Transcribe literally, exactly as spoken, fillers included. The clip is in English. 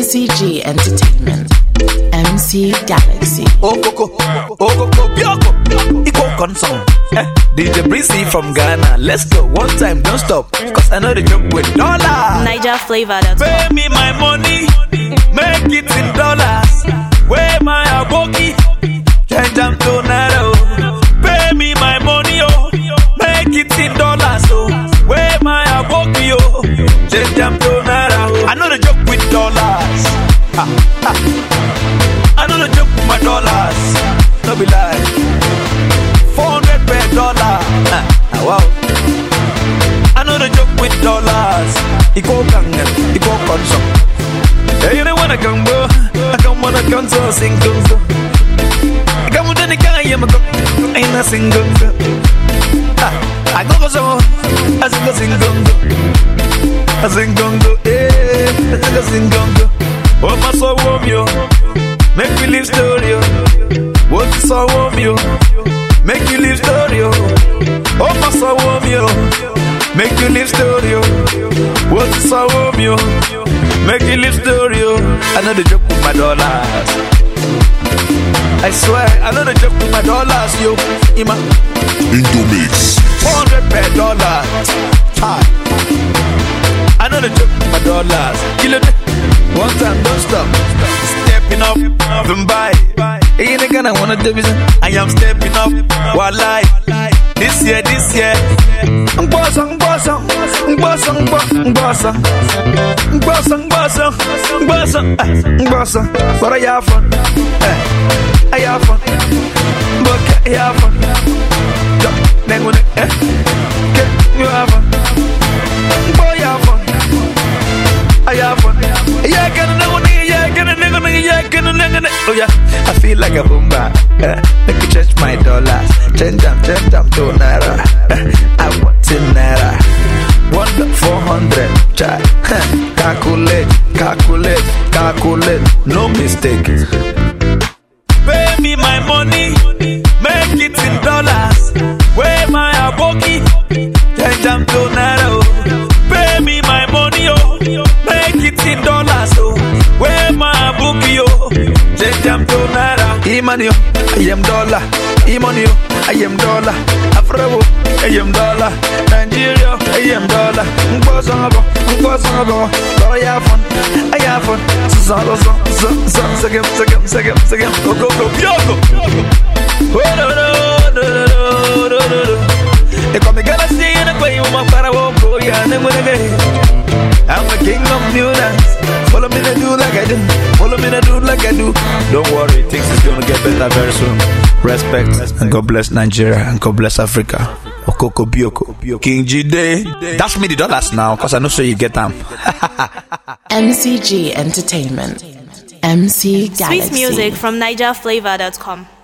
C G Entertainment. M C Galaxy. Oh Coco, oh Coco, Bioko, Iko Consong. Eh, D J Breezy from Ghana. Let's go one time, don't stop. Cause I know the joke with dollar. Niger flavor. That's pay me my money, make it in dollars. Where my aboki, change them to naira. Pay me my money, oh, make it in dollars. Oh, where my aboki, oh, change them to naira. I know the joke with dollars. Ha, ha. I know the joke with my dollars. No be lie. Four hundred per dollar. Ah, wow. I know the joke with dollars. Iko gangan, iko konsum. Hey, you know when I come, bro. I come when I come so single. I come with the guy, I'm a go. Ain't a single. Ah, I go go so. I sing a single. I sing gongo. Eh, I sing a single. Oh, my soul warm you. Make me live story. What is so warm you? Make you live story. Oh, my soul warm you. Make you live story. What is so warm you? Make you live story. I know the joke with my dollars. I swear, I know the joke with my dollars, yo. Ima Into mix. four hundred per dollar. Hi. I know the joke with my dollars. Kill it. One time, don't stop. Stepping up, and buy. Ain't a gonna wanna do it. I am stepping up. While I this year, this year. I'm bossing, bossing, bossing, bossing, bossing, bossing, bossing, bossing, bossing. But I have fun. I have fun. But I have fun. Then when eh, you have fun. Boy, have fun. I have fun. Yeah, get a nigga, yeah, get a nigga, yeah, get a nigga. Oh yeah, I feel like a boomba. Uh, make you change my dollars. Change them, change them to naira. Uh, I want in naira. One four hundred. Try. Calculate, calculate, calculate. No mistake. Pay me my money, make it in dollars. Where my aboki, change them to naira. Pay me my money, oh, make it in dollars. Oh, where my aboki, oh, change them to naira. E-money, I am dollar. E-money, I am dollar. Afro, I am dollar. Nigeria, I am dollar. Mbosongo, mbosongo. But I have fun, I have fun. So, so, so, so, so, second, second, second, second. Go, go, go, Bioko. Oh, no, no, no, no, no, no, no. They call me Galaxy and I play with my father. Oh, yeah, and then when I get I'm the king of new dance. Follow me to do like I do. Follow me to do like I do. Don't worry, things is gonna get better very soon. Respect and God bless Nigeria and God bless Africa. Okoko Bioko, King G Day. That's me the dollars now, cause I know so you get them. M C G Entertainment. M C Galaxy. Sweet music from niger flavor dot com.